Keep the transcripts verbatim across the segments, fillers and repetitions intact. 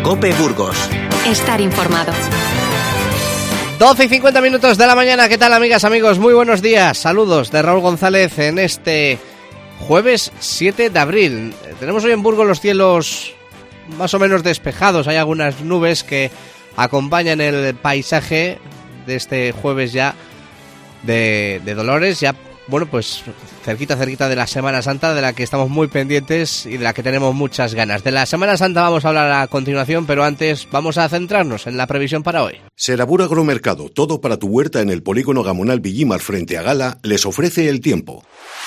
COPE Burgos. Estar informado. doce y cincuenta minutos de la mañana. ¿Qué tal, amigas, amigos? Muy buenos días. Saludos de Raúl González en este jueves siete de abril. Tenemos hoy en Burgos los cielos más o menos despejados. Hay algunas nubes que acompañan el paisaje de este jueves ya de, de Dolores. Ya, bueno, pues cerquita, cerquita de la Semana Santa, de la que estamos muy pendientes y de la que tenemos muchas ganas. De la Semana Santa vamos a hablar a continuación, pero antes vamos a centrarnos en la previsión para hoy. Serabur Agromercado, todo para tu huerta en el polígono Gamonal Villimar frente a Gala, les ofrece el tiempo.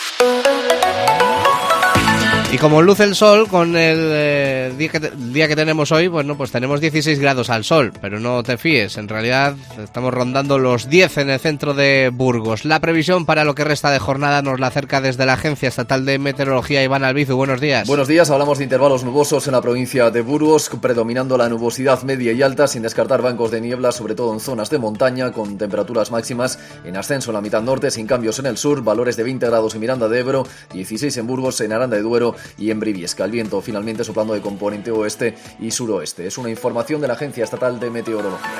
Y como luce el sol, con el eh, día, que, el día que tenemos hoy, bueno, pues tenemos dieciséis grados al sol, pero no te fíes, en realidad estamos rondando los diez en el centro de Burgos. La previsión para lo que resta de jornada nos la acerca desde la Agencia Estatal de Meteorología, Iván Albizu. Buenos días. Buenos días, hablamos de intervalos nubosos en la provincia de Burgos, predominando la nubosidad media y alta, sin descartar bancos de niebla, sobre todo en zonas de montaña, con temperaturas máximas en ascenso en la mitad norte, sin cambios en el sur, valores de veinte grados en Miranda de Ebro, dieciséis en Burgos, en Aranda de Duero y en Briviesca. El viento finalmente soplando de componente oeste y suroeste. Es una información de la Agencia Estatal de Meteorología.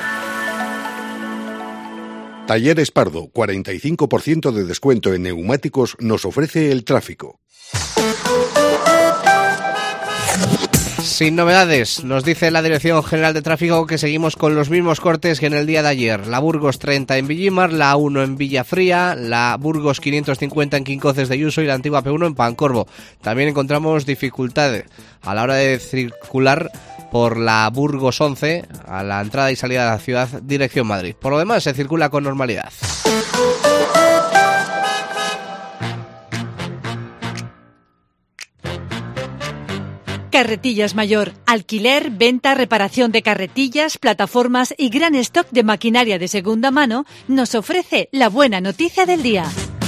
Talleres Pardo, cuarenta y cinco por ciento de descuento en neumáticos nos ofrece el tráfico. Sin novedades, nos dice la Dirección General de Tráfico que seguimos con los mismos cortes que en el día de ayer. La Burgos treinta en Villimar, la A uno en Villafría, la Burgos quinientos cincuenta en Quincoces de Yuso y la antigua P uno en Pancorbo. También encontramos dificultades a la hora de circular por la Burgos once a la entrada y salida de la ciudad dirección Madrid. Por lo demás, se circula con normalidad. Carretillas Mayor. Alquiler, venta, reparación de carretillas, plataformas y gran stock de maquinaria de segunda mano nos ofrece la buena noticia del día.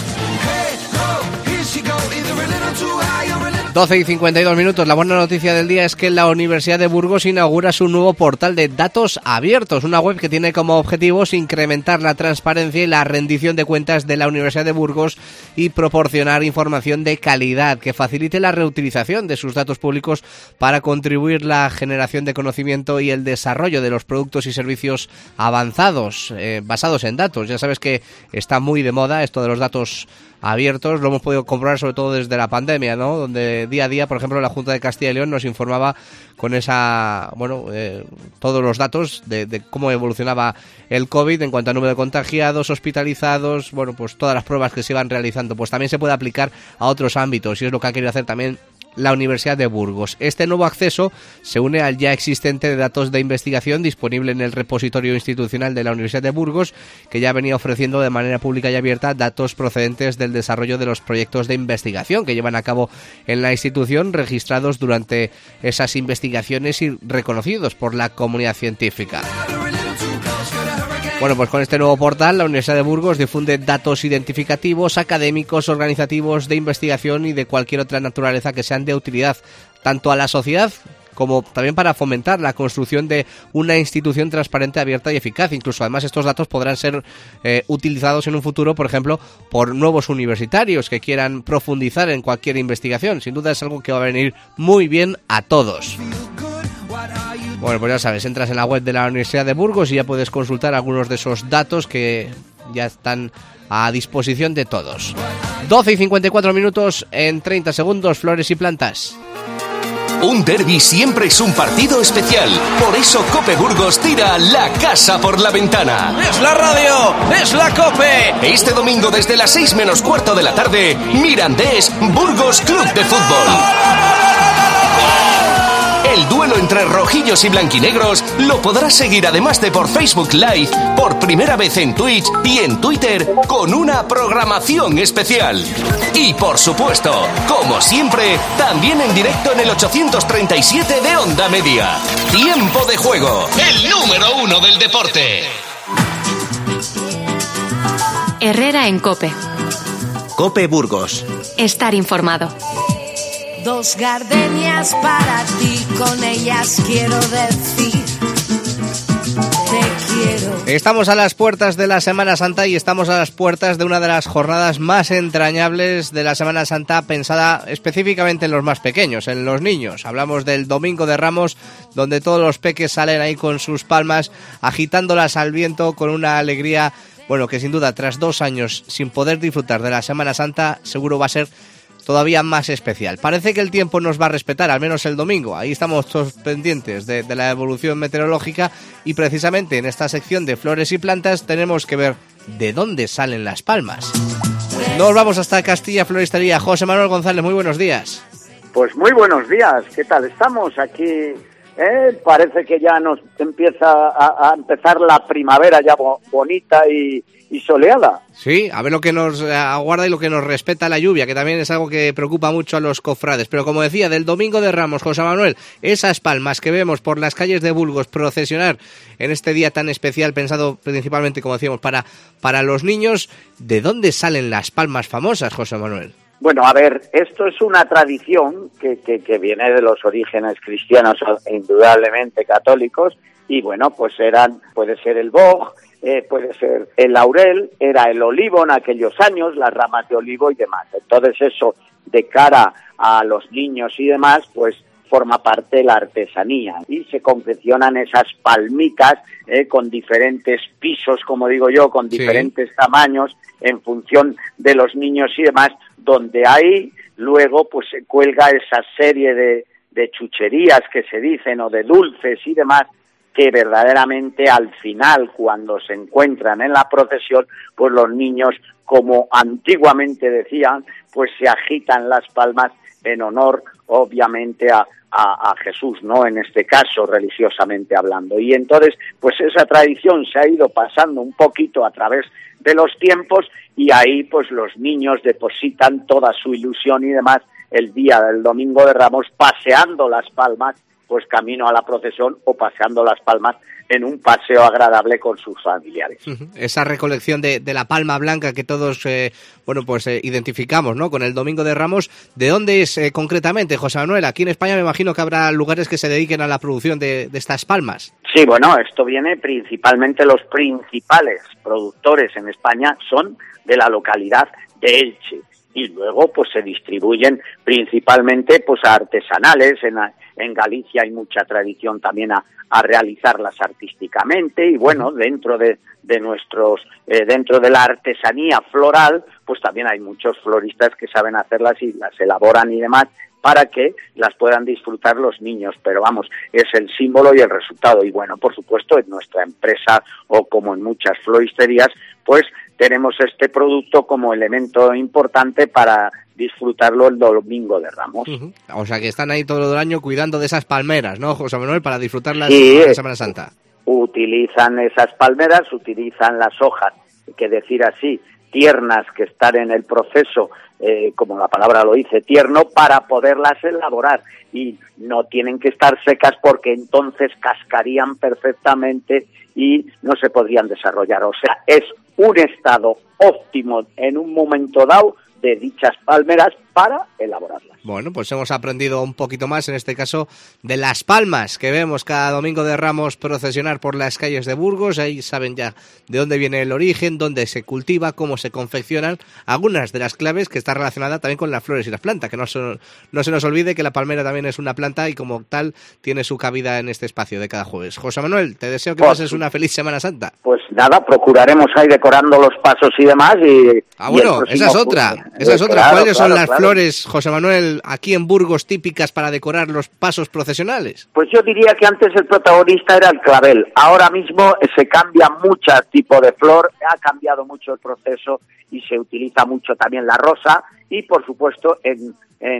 doce y cincuenta y dos minutos. La buena noticia del día es que la Universidad de Burgos inaugura su nuevo portal de datos abiertos, una web que tiene como objetivos incrementar la transparencia y la rendición de cuentas de la Universidad de Burgos y proporcionar información de calidad que facilite la reutilización de sus datos públicos para contribuir a la generación de conocimiento y el desarrollo de los productos y servicios avanzados eh, basados en datos. Ya sabes que está muy de moda esto de los datos abiertos, lo hemos podido comprobar sobre todo desde la pandemia, ¿no? Donde día a día, por ejemplo, la Junta de Castilla y León nos informaba con esa, bueno, eh, todos los datos de, de cómo evolucionaba el COVID en cuanto a número de contagiados, hospitalizados, bueno, pues todas las pruebas que se iban realizando. Pues también se puede aplicar a otros ámbitos y es lo que ha querido hacer también la Universidad de Burgos. Este nuevo acceso se une al ya existente de datos de investigación disponible en el repositorio institucional de la Universidad de Burgos, que ya venía ofreciendo de manera pública y abierta datos procedentes del desarrollo de los proyectos de investigación que llevan a cabo en la institución, registrados durante esas investigaciones y reconocidos por la comunidad científica. Bueno, pues con este nuevo portal, la Universidad de Burgos difunde datos identificativos, académicos, organizativos, de investigación y de cualquier otra naturaleza que sean de utilidad tanto a la sociedad como también para fomentar la construcción de una institución transparente, abierta y eficaz. Incluso además estos datos podrán ser eh, utilizados en un futuro, por ejemplo, por nuevos universitarios que quieran profundizar en cualquier investigación. Sin duda es algo que va a venir muy bien a todos. Bueno, pues ya sabes, entras en la web de la Universidad de Burgos y ya puedes consultar algunos de esos datos que ya están a disposición de todos. doce y cincuenta y cuatro minutos, en treinta segundos, flores y plantas. Un derbi siempre es un partido especial. Por eso COPE Burgos tira la casa por la ventana. ¡Es la radio! ¡Es la COPE! Este domingo desde las seis menos cuarto de la tarde, Mirandés Burgos Club de Fútbol. El duelo entre rojillos y blanquinegros lo podrás seguir además de por Facebook Live, por primera vez en Twitch y en Twitter con una programación especial. Y por supuesto, como siempre, también en directo en el ochocientos treinta y siete de Onda Media. Tiempo de juego, el número uno del deporte. Herrera en COPE. COPE Burgos. Estar informado. Dos gardenias para ti, con ellas quiero decir te quiero. Estamos a las puertas de la Semana Santa y estamos a las puertas de una de las jornadas más entrañables de la Semana Santa, pensada específicamente en los más pequeños, en los niños. Hablamos del Domingo de Ramos, donde todos los peques salen ahí con sus palmas, agitándolas al viento con una alegría, bueno, que sin duda tras dos años sin poder disfrutar de la Semana Santa, seguro va a ser todavía más especial. Parece que el tiempo nos va a respetar, al menos el domingo. Ahí estamos todos pendientes de, de la evolución meteorológica y precisamente en esta sección de flores y plantas tenemos que ver de dónde salen las palmas. Nos vamos hasta Castilla Floristería. José Manuel González, muy buenos días. Pues muy buenos días, ¿qué tal? Estamos aquí, ¿eh? Parece que ya nos empieza a, a empezar la primavera ya bo- bonita y, y soleada. Sí, a ver lo que nos aguarda y lo que nos respeta la lluvia, que también es algo que preocupa mucho a los cofrades. Pero como decía, del Domingo de Ramos, José Manuel, esas palmas que vemos por las calles de Burgos procesionar en este día tan especial, pensado principalmente, como decíamos, para, para los niños, ¿de dónde salen las palmas famosas, José Manuel? Bueno, a ver, esto es una tradición que, que, que viene de los orígenes cristianos, indudablemente católicos, y bueno, pues eran, puede ser el boj, eh, puede ser el laurel, era el olivo en aquellos años, las ramas de olivo y demás. Entonces eso, de cara a los niños y demás, pues forma parte de la artesanía y se confeccionan esas palmitas eh, con diferentes pisos, como digo yo, con diferentes sí. tamaños en función de los niños y demás, donde ahí luego pues se cuelga esa serie de, de chucherías que se dicen o de dulces y demás, que verdaderamente al final, cuando se encuentran en la procesión, pues los niños, como antiguamente decían, pues se agitan las palmas en honor, obviamente, a, a, a Jesús, ¿no? En este caso, religiosamente hablando. Y entonces, pues esa tradición se ha ido pasando un poquito a través de los tiempos y ahí, pues los niños depositan toda su ilusión y demás el día del Domingo de Ramos, paseando las palmas, pues camino a la procesión o paseando las palmas en un paseo agradable con sus familiares. Uh-huh. Esa recolección de, de la palma blanca que todos, eh, bueno, pues eh, identificamos, ¿no? Con el Domingo de Ramos. ¿De dónde es eh, concretamente, José Manuel? Aquí en España me imagino que habrá lugares que se dediquen a la producción de, de estas palmas. Sí, bueno, esto viene principalmente, los principales productores en España son de la localidad de Elche. Y luego pues se distribuyen principalmente pues a artesanales. En, en Galicia hay mucha tradición también a, a realizarlas artísticamente y bueno, dentro de, de nuestros eh, dentro de la artesanía floral pues también hay muchos floristas que saben hacerlas y las elaboran y demás para que las puedan disfrutar los niños, pero vamos, es el símbolo y el resultado. Y bueno, por supuesto, en nuestra empresa o como en muchas floristerías, pues tenemos este producto como elemento importante para disfrutarlo el Domingo de Ramos. Uh-huh. O sea que están ahí todo el año cuidando de esas palmeras, ¿no, José Manuel? Para disfrutarlas sí, en la Semana Santa. Utilizan esas palmeras, utilizan las hojas, que decir así, tiernas que están en el proceso, eh, como la palabra lo dice, tierno, para poderlas elaborar. Y no tienen que estar secas porque entonces cascarían perfectamente y no se podrían desarrollar. O sea, es un estado óptimo en un momento dado de dichas palmeras para elaborarlas. Bueno, pues hemos aprendido un poquito más, en este caso, de las palmas que vemos cada Domingo de Ramos procesionar por las calles de Burgos. Ahí saben ya de dónde viene el origen, dónde se cultiva, cómo se confeccionan, algunas de las claves que está relacionada también con las flores y las plantas, que no, son, no se nos olvide que la palmera también es una planta y como tal tiene su cabida en este espacio de cada jueves. José Manuel, te deseo que pues, pases una feliz Semana Santa. Pues nada, procuraremos ahí decorando los pasos y demás. Y, ah, bueno, próximo, esa es otra, pues, esa es otra. Claro, ¿Cuáles claro, son las claro. flores, José Manuel, aquí en Burgos típicas para decorar los pasos procesionales? Pues yo diría que antes el protagonista era el clavel. Ahora mismo se cambia mucho tipo de flor, ha cambiado mucho el proceso y se utiliza mucho también la rosa y, por supuesto, en,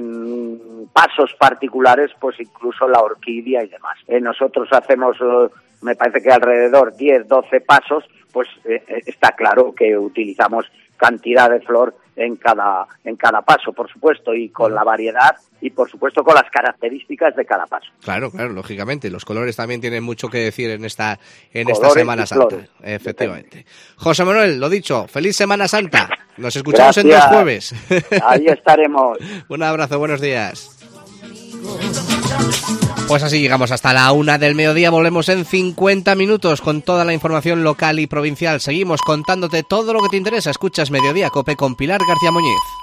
en pasos particulares, pues incluso la orquídea y demás. Eh, nosotros hacemos, eh, me parece que alrededor diez, doce pasos, pues eh, está claro que utilizamos cantidad de flor en cada en cada paso, por supuesto, y con la variedad y, por supuesto, con las características de cada paso. Claro, claro, lógicamente. Los colores también tienen mucho que decir en esta en colores esta Semana Santa. Flores. Efectivamente. Depende. José Manuel, lo dicho, feliz Semana Santa. Nos escuchamos Gracias. en dos jueves. Ahí estaremos. Un abrazo, buenos días. Pues así llegamos hasta la una del mediodía, volvemos en cincuenta minutos con toda la información local y provincial. Seguimos contándote todo lo que te interesa. Escuchas Mediodía Cope con Pilar García Muñiz.